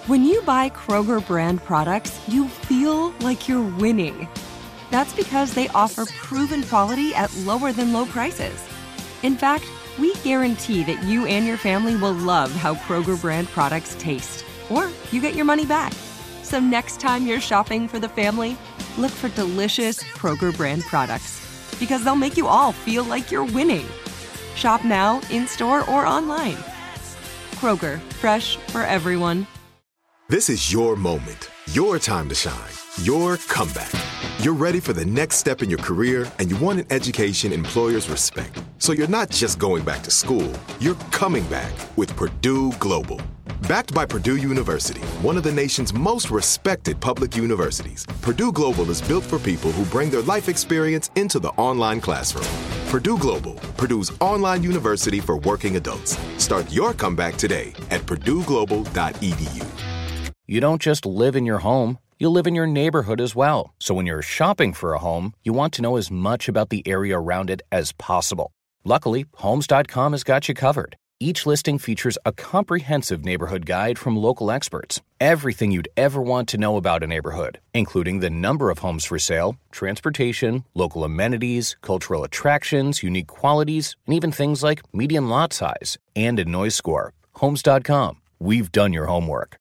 When you buy Kroger brand products, you feel like you're winning. That's because they offer proven quality at lower than low prices. In fact, we guarantee that you and your family will love how Kroger brand products taste, or you get your money back. So next time you're shopping for the family, look for delicious Kroger brand products, because they'll make you all feel like you're winning. Shop now, in-store, or online. Kroger, fresh for everyone. This is your moment, your time to shine, your comeback. You're ready for the next step in your career, and you want an education employers respect. So you're not just going back to school, you're coming back with Purdue Global. Backed by Purdue University, one of the nation's most respected public universities, Purdue Global is built for people who bring their life experience into the online classroom. Purdue Global, Purdue's online university for working adults. Start your comeback today at purdueglobal.edu. You don't just live in your home, you live in your neighborhood as well. So when you're shopping for a home, you want to know as much about the area around it as possible. Luckily, Homes.com has got you covered. Each listing features a comprehensive neighborhood guide from local experts. Everything you'd ever want to know about a neighborhood, including the number of homes for sale, transportation, local amenities, cultural attractions, unique qualities, and even things like median lot size and a noise score. Homes.com. We've done your homework.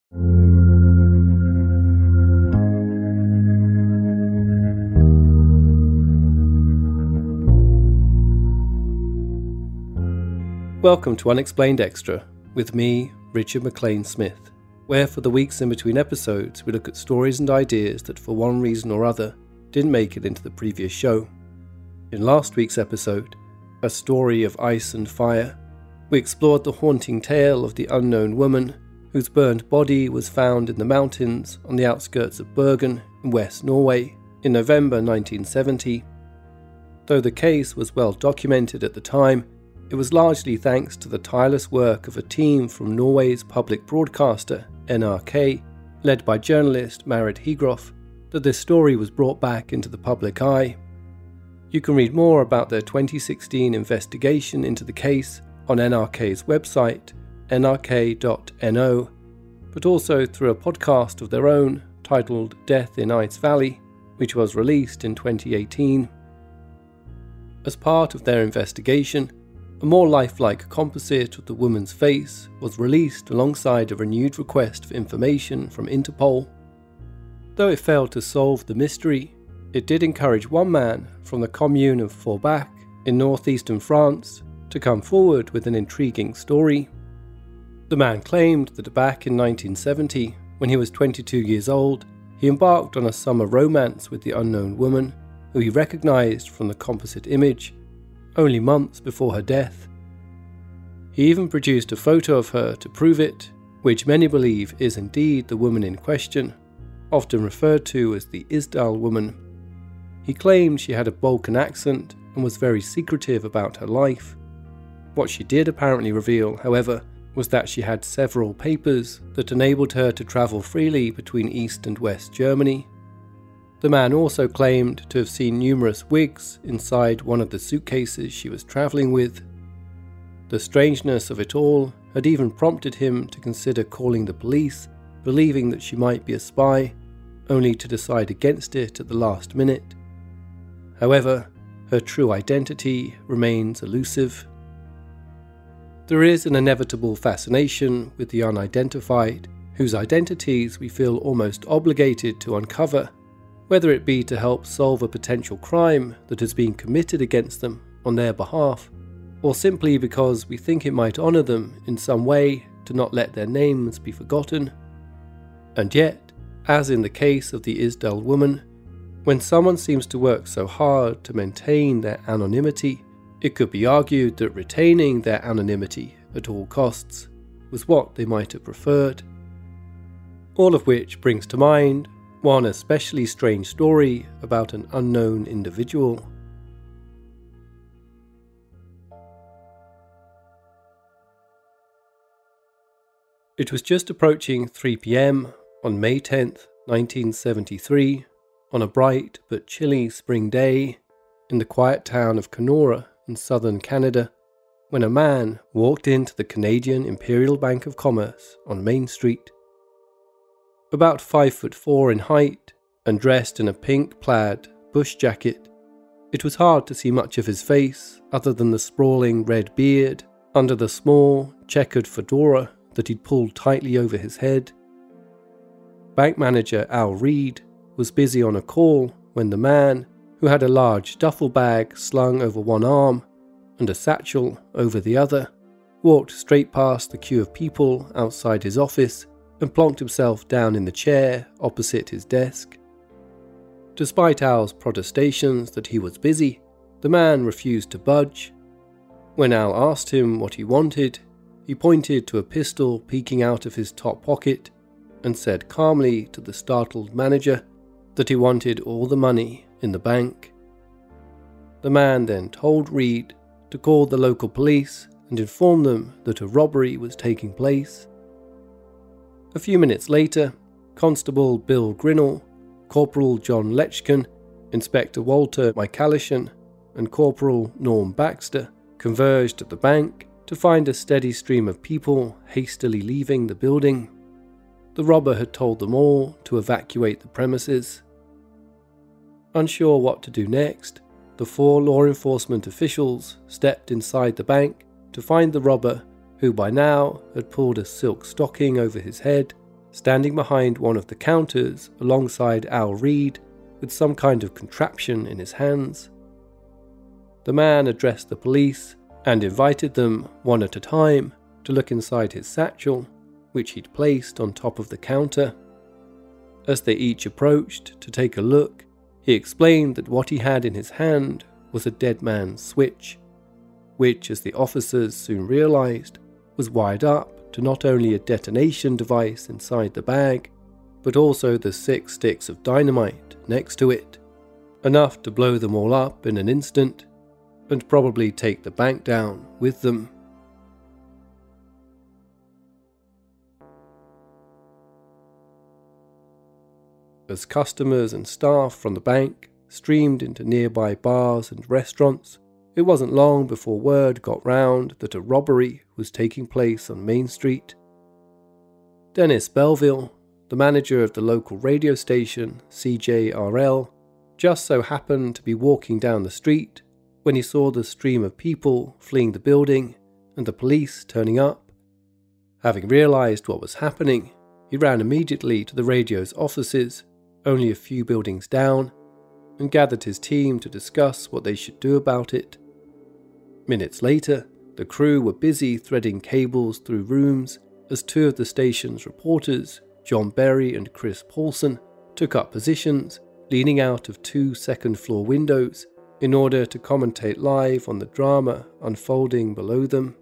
Welcome to Unexplained Extra, with me, Richard McLean Smith, where for the weeks in between episodes we look at stories and ideas that for one reason or other didn't make it into the previous show. In last week's episode, A Story of Ice and Fire, we explored the haunting tale of the unknown woman whose burned body was found in the mountains on the outskirts of Bergen in West Norway in November 1970. Though the case was well documented at the time, it was largely thanks to the tireless work of a team from Norway's public broadcaster, NRK, led by journalist Marit Higroff, that this story was brought back into the public eye. You can read more about their 2016 investigation into the case on NRK's website, nrk.no, but also through a podcast of their own titled Death in Ice Valley, which was released in 2018. As part of their investigation, a more lifelike composite of the woman's face was released alongside a renewed request for information from Interpol. Though it failed to solve the mystery, it did encourage one man from the commune of Forbach in northeastern France to come forward with an intriguing story. The man claimed that back in 1970, when he was 22 years old, he embarked on a summer romance with the unknown woman, who he recognized from the composite image, only months before her death. He even produced a photo of her to prove it, which many believe is indeed the woman in question, often referred to as the Isdal woman. He claimed she had a Balkan accent and was very secretive about her life. What she did apparently reveal, however, was that she had several papers that enabled her to travel freely between East and West Germany. The man also claimed to have seen numerous wigs inside one of the suitcases she was travelling with. The strangeness of it all had even prompted him to consider calling the police, believing that she might be a spy, only to decide against it at the last minute. However, her true identity remains elusive. There is an inevitable fascination with the unidentified, whose identities we feel almost obligated to uncover, whether it be to help solve a potential crime that has been committed against them on their behalf, or simply because we think it might honour them in some way to not let their names be forgotten. And yet, as in the case of the Isdal woman, when someone seems to work so hard to maintain their anonymity, it could be argued that retaining their anonymity at all costs was what they might have preferred. All of which brings to mind one especially strange story about an unknown individual. It was just approaching 3 p.m. on May 10th, 1973, on a bright but chilly spring day in the quiet town of Kenora in southern Canada, when a man walked into the Canadian Imperial Bank of Commerce on Main Street. about 5'4" in height and dressed in a pink plaid bush jacket. It was hard to see much of his face other than the sprawling red beard under the small, checkered fedora that he'd pulled tightly over his head. Bank manager Al Reed was busy on a call when the man, who had a large duffel bag slung over one arm and a satchel over the other, walked straight past the queue of people outside his office and plonked himself down in the chair opposite his desk. Despite Al's protestations that he was busy, the man refused to budge. When Al asked him what he wanted, he pointed to a pistol peeking out of his top pocket and said calmly to the startled manager that he wanted all the money in the bank. The man then told Reed to call the local police and inform them that a robbery was taking place. A few minutes later, Constable Bill Grinnell, Corporal John Lechkin, Inspector Walter Michalishan, and Corporal Norm Baxter converged at the bank to find a steady stream of people hastily leaving the building. The robber had told them all to evacuate the premises. Unsure what to do next, the 4 law enforcement officials stepped inside the bank to find the robber, who by now had pulled a silk stocking over his head, standing behind one of the counters alongside Al Reed with some kind of contraption in his hands. The man addressed the police and invited them, one at a time, to look inside his satchel, which he'd placed on top of the counter. As they each approached to take a look, he explained that what he had in his hand was a dead man's switch, which, as the officers soon realized, was wired up to not only a detonation device inside the bag, but also the 6 sticks of dynamite next to it, enough to blow them all up in an instant, and probably take the bank down with them. As customers and staff from the bank streamed into nearby bars and restaurants, it wasn't long before word got round that a robbery was taking place on Main Street. Dennis Belville, the manager of the local radio station, CJRL, just so happened to be walking down the street when he saw the stream of people fleeing the building and the police turning up. Having realized what was happening, he ran immediately to the radio's offices, only a few buildings down, and gathered his team to discuss what they should do about it. Minutes later, the crew were busy threading cables through rooms as 2 of the station's reporters, John Berry and Chris Paulson, took up positions, leaning out of 2 second-floor windows in order to commentate live on the drama unfolding below them.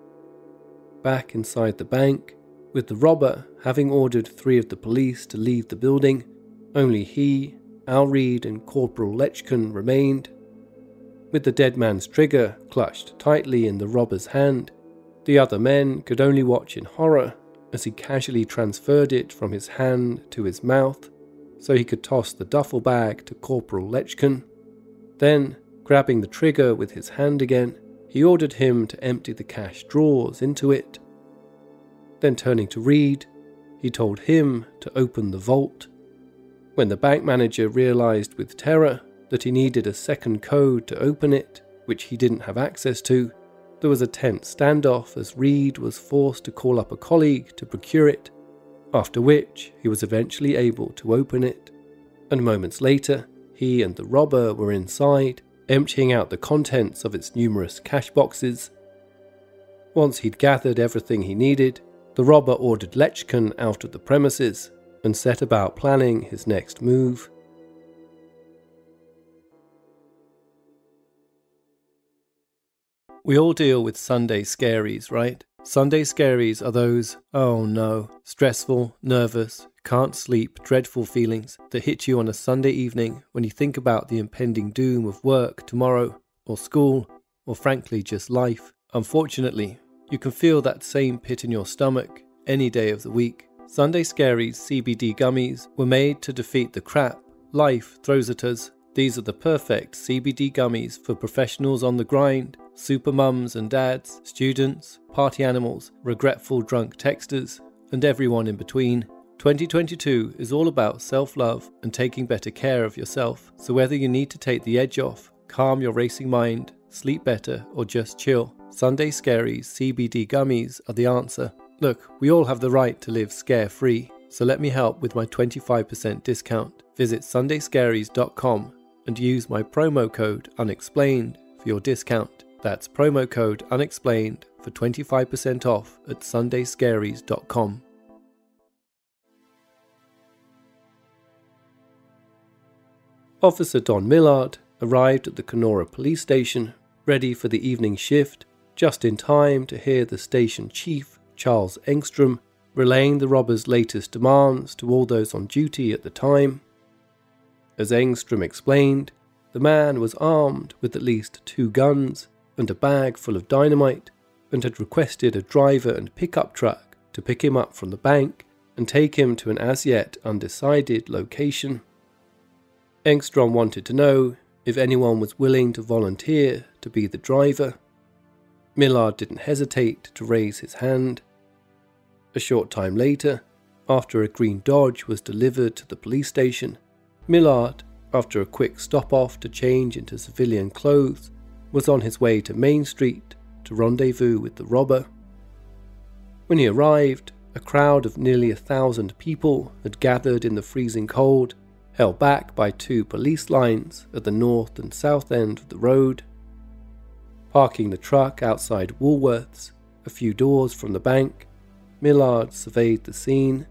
Back inside the bank, with the robber having ordered 3 of the police to leave the building, only he, Al Reed and Corporal Lechkin remained. With the dead man's trigger clutched tightly in the robber's hand, the other men could only watch in horror as he casually transferred it from his hand to his mouth so he could toss the duffel bag to Corporal Lechkin. Then, grabbing the trigger with his hand again, he ordered him to empty the cash drawers into it. Then turning to Reed, he told him to open the vault. When the bank manager realized with terror that he needed a second code to open it, which he didn't have access to, there was a tense standoff as Reed was forced to call up a colleague to procure it, after which he was eventually able to open it. And moments later, he and the robber were inside, emptying out the contents of its numerous cash boxes. Once he'd gathered everything he needed, the robber ordered Lechkin out of the premises and set about planning his next move. We all deal with Sunday scaries, right? Sunday scaries are those, oh no, stressful, nervous, can't sleep, dreadful feelings that hit you on a Sunday evening when you think about the impending doom of work tomorrow, or school, or frankly just life. Unfortunately, you can feel that same pit in your stomach any day of the week. Sunday Scaries CBD gummies were made to defeat the crap life throws at us. These are the perfect CBD gummies for professionals on the grind, super mums and dads, students, party animals, regretful drunk texters, and everyone in between. 2022 is all about self-love and taking better care of yourself, so whether you need to take the edge off, calm your racing mind, sleep better, or just chill, Sunday Scaries CBD gummies are the answer. Look, we all have the right to live scare-free, so let me help with my 25% discount. Visit sundayscaries.com and use my promo code UNEXPLAINED for your discount. That's promo code UNEXPLAINED for 25% off at sundayscaries.com. Officer Don Millard arrived at the Kenora police station, ready for the evening shift, just in time to hear the station chief, Charles Engstrom, relaying the robbers' latest demands to all those on duty at the time. As Engstrom explained, the man was armed with at least 2 guns and a bag full of dynamite, and had requested a driver and pickup truck to pick him up from the bank and take him to an as-yet undecided location. Engstrom wanted to know if anyone was willing to volunteer to be the driver. Millard didn't hesitate to raise his hand. A short time later, after a green Dodge was delivered to the police station, Millard, after a quick stop-off to change into civilian clothes, was on his way to Main Street to rendezvous with the robber. When he arrived, a crowd of nearly 1,000 people had gathered in the freezing cold, held back by 2 police lines at the north and south end of the road. Parking the truck outside Woolworths, a few doors from the bank, Millard surveyed the scene.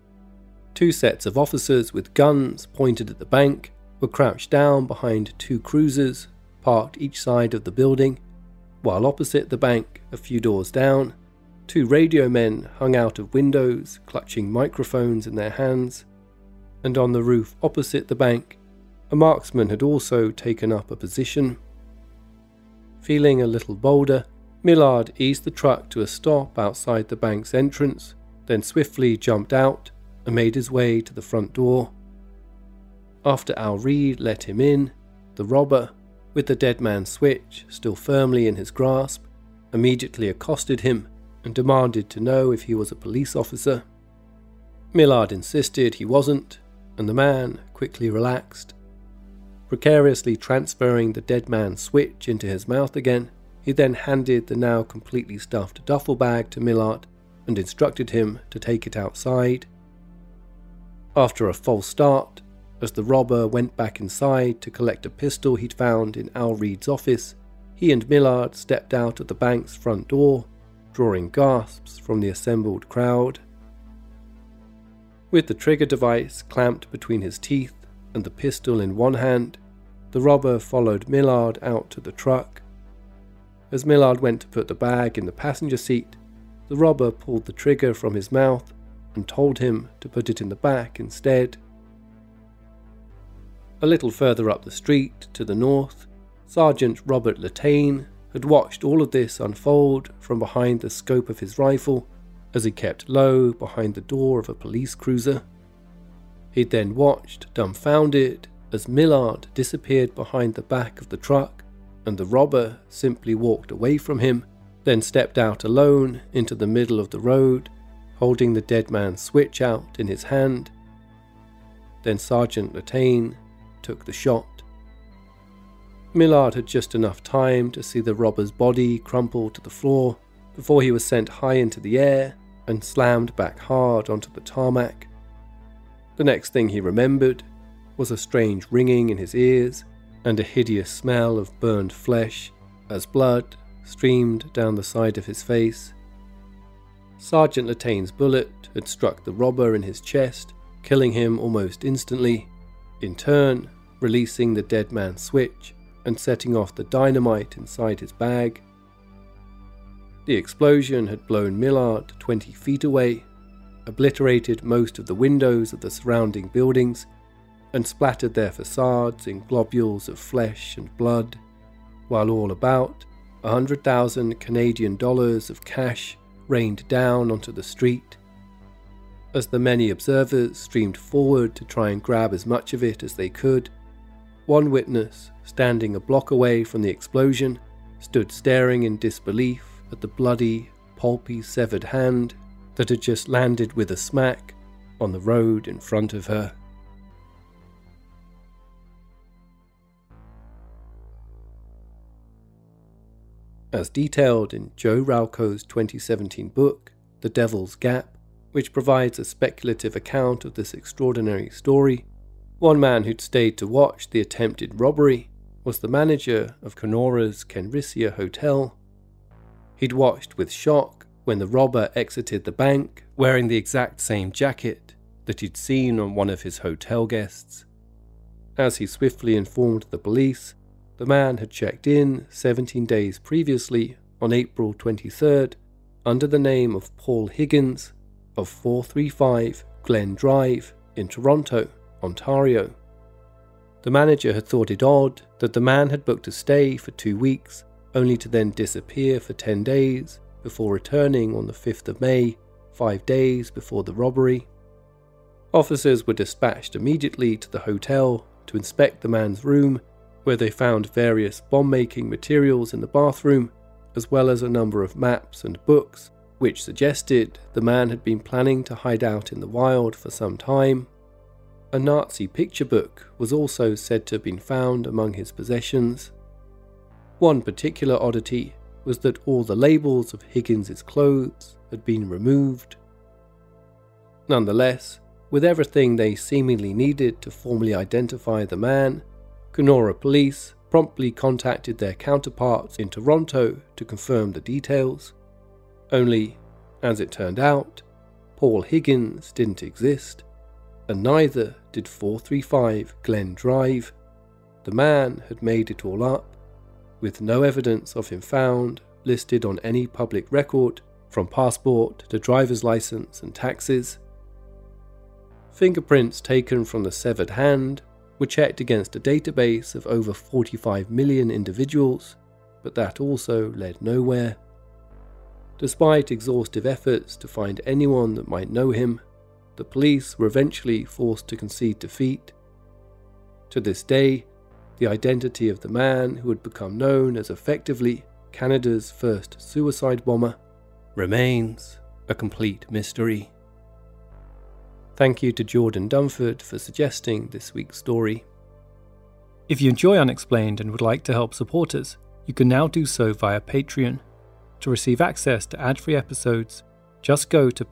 2 sets of officers with guns pointed at the bank were crouched down behind 2 cruisers parked each side of the building, while opposite the bank, a few doors down, 2 radio men hung out of windows clutching microphones in their hands, and on the roof opposite the bank, a marksman had also taken up a position. Feeling a little bolder, Millard eased the truck to a stop outside the bank's entrance, then swiftly jumped out and made his way to the front door. After Al Reed let him in, the robber, with the dead man's switch still firmly in his grasp, immediately accosted him and demanded to know if he was a police officer. Millard insisted he wasn't, and the man quickly relaxed. Precariously transferring the dead man's switch into his mouth again, he then handed the now completely stuffed duffel bag to Millard and instructed him to take it outside. After a false start, as the robber went back inside to collect a pistol he'd found in Al Reed's office, he and Millard stepped out of the bank's front door, drawing gasps from the assembled crowd. With the trigger device clamped between his teeth and the pistol in one hand, the robber followed Millard out to the truck. As Millard went to put the bag in the passenger seat, the robber pulled the trigger from his mouth and told him to put it in the back instead. A little further up the street, to the north, Sergeant Robert Latane had watched all of this unfold from behind the scope of his rifle as he kept low behind the door of a police cruiser. He'd then watched, dumbfounded, as Millard disappeared behind the back of the truck and the robber simply walked away from him, then stepped out alone into the middle of the road, holding the dead man's switch out in his hand. Then Sergeant Latane took the shot. Millard had just enough time to see the robber's body crumple to the floor before he was sent high into the air and slammed back hard onto the tarmac. The next thing he remembered was a strange ringing in his ears and a hideous smell of burned flesh as blood streamed down the side of his face. Sergeant Latane's bullet had struck the robber in his chest, killing him almost instantly, in turn releasing the dead man's switch and setting off the dynamite inside his bag. The explosion had blown Millard 20 feet away, obliterated most of the windows of the surrounding buildings, and splattered their facades in globules of flesh and blood, while all about 100,000 Canadian dollars of cash rained down onto the street. As the many observers streamed forward to try and grab as much of it as they could, one witness, standing a block away from the explosion, stood staring in disbelief at the bloody, pulpy, severed hand that had just landed with a smack on the road in front of her. As detailed in Joe Ralco's 2017 book, The Devil's Gap, which provides a speculative account of this extraordinary story, one man who'd stayed to watch the attempted robbery was the manager of Kenora's Kenrisia Hotel. He'd watched with shock when the robber exited the bank wearing the exact same jacket that he'd seen on one of his hotel guests. As he swiftly informed the police, the man had checked in 17 days previously on April 23rd under the name of Paul Higgins of 435 Glen Drive in Toronto, Ontario. The manager had thought it odd that the man had booked a stay for 2 weeks, only to then disappear for 10 days before returning on the 5th of May, 5 days before the robbery. Officers were dispatched immediately to the hotel to inspect the man's room, where they found various bomb-making materials in the bathroom, as well as a number of maps and books, which suggested the man had been planning to hide out in the wild for some time. A Nazi picture book was also said to have been found among his possessions. One particular oddity was that all the labels of Higgins's clothes had been removed. Nonetheless, with everything they seemingly needed to formally identify the man, Kenora police promptly contacted their counterparts in Toronto to confirm the details. Only, as it turned out, Paul Higgins didn't exist, and neither did 435 Glen Drive. The man had made it all up, with no evidence of him found listed on any public record, from passport to driver's license and taxes. Fingerprints taken from the severed hand were checked against a database of over 45 million individuals, but that also led nowhere. Despite exhaustive efforts to find anyone that might know him, the police were eventually forced to concede defeat. To this day, the identity of the man who had become known as effectively Canada's first suicide bomber remains a complete mystery. Thank you to Jordan Dunford for suggesting this week's story. If you enjoy Unexplained and would like to help support us, you can now do so via Patreon. To receive access to ad-free episodes, just go to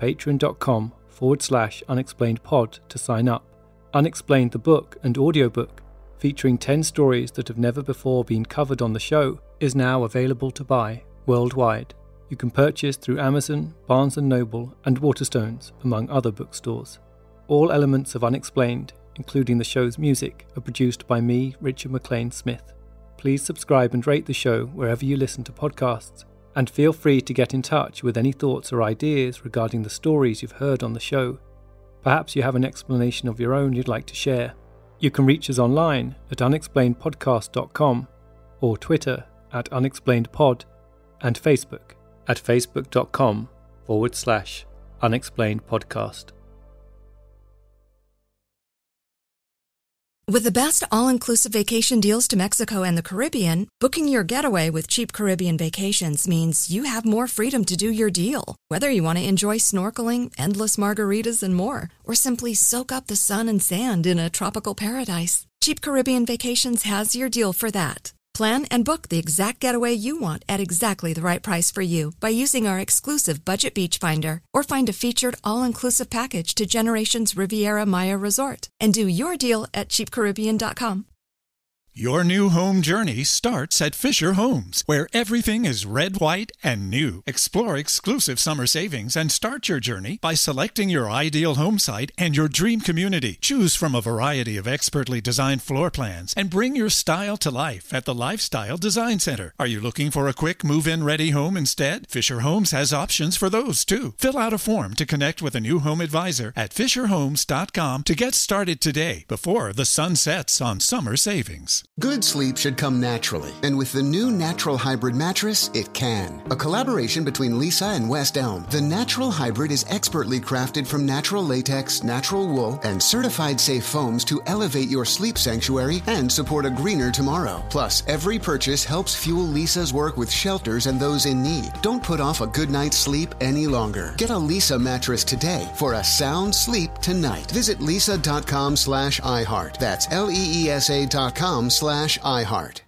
patreon.com/unexplainedpod to sign up. Unexplained the book and audiobook, featuring 10 stories that have never before been covered on the show, is now available to buy worldwide. You can purchase through Amazon, Barnes & Noble and Waterstones, among other bookstores. All elements of Unexplained, including the show's music, are produced by me, Richard McLean Smith. Please subscribe and rate the show wherever you listen to podcasts, and feel free to get in touch with any thoughts or ideas regarding the stories you've heard on the show. Perhaps you have an explanation of your own you'd like to share. You can reach us online at unexplainedpodcast.com, or Twitter at unexplainedpod, and Facebook at facebook.com/unexplainedpodcast. With the best all-inclusive vacation deals to Mexico and the Caribbean, booking your getaway with Cheap Caribbean Vacations means you have more freedom to do your deal. Whether you want to enjoy snorkeling, endless margaritas, and more, or simply soak up the sun and sand in a tropical paradise, Cheap Caribbean Vacations has your deal for that. Plan and book the exact getaway you want at exactly the right price for you by using our exclusive Budget Beach Finder, or find a featured all-inclusive package to Generations Riviera Maya Resort and do your deal at cheapcaribbean.com. Your new home journey starts at Fisher Homes, where everything is red, white, and new. Explore exclusive summer savings and start your journey by selecting your ideal home site and your dream community. Choose from a variety of expertly designed floor plans and bring your style to life at the Lifestyle Design Center. Are you looking for a quick move-in ready home instead? Fisher Homes has options for those too. Fill out a form to connect with a new home advisor at fisherhomes.com to get started today before the sun sets on summer savings. Good sleep should come naturally, and with the new Natural Hybrid mattress, it can. A collaboration between Lisa and West Elm, the Natural Hybrid is expertly crafted from natural latex, natural wool, and certified safe foams to elevate your sleep sanctuary and support a greener tomorrow. Plus, every purchase helps fuel Lisa's work with shelters and those in need. Don't put off a good night's sleep any longer. Get a Lisa mattress today for a sound sleep app tonight. Visit leesa.com/iHeart. That's LEESA.com/iHeart.